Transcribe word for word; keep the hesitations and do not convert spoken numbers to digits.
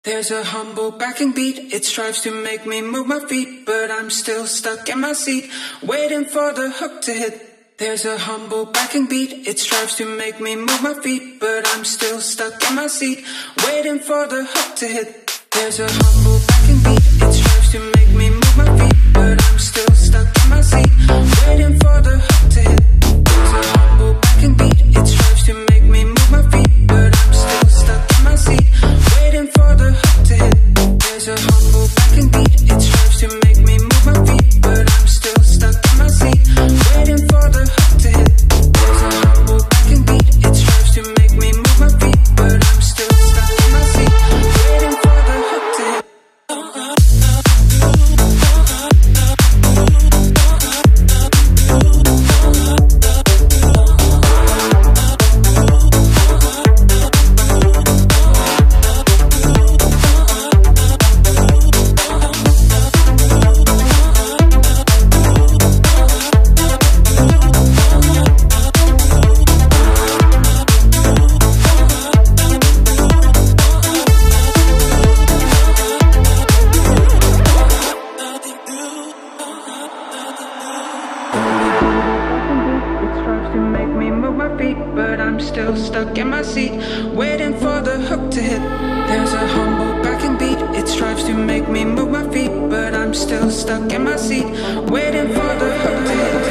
There's a humble backing beat, it strives to make me move my feet, but I'm still stuck in my seat, waiting for the hook to hit. There's a humble backing beat, it strives to make me move my feet, but I'm still stuck in my seat, waiting for the hook to hit. There's a humble backing beat, it strives to make me move my feet, but I'm still stuck in my seat, waiting for the hook to hit. There's a humble backing beat, it strives to make me move my feet, but I'm still stuck in my seat, waiting for the hook to hit. There's a humble backing beat, it strives to make me move my feet, but I'm still stuck in my seat, waiting for the hook to hit. There's a humble backing beat, it strives to make me move my feet, but I'm still stuck in my seat, waiting for the hook to hit. But I'm still stuck in my seat, waiting for the hook to hit. There's a humble backing beat, it strives to make me move my feet, but I'm still stuck in my seat, waiting for the hook to hit.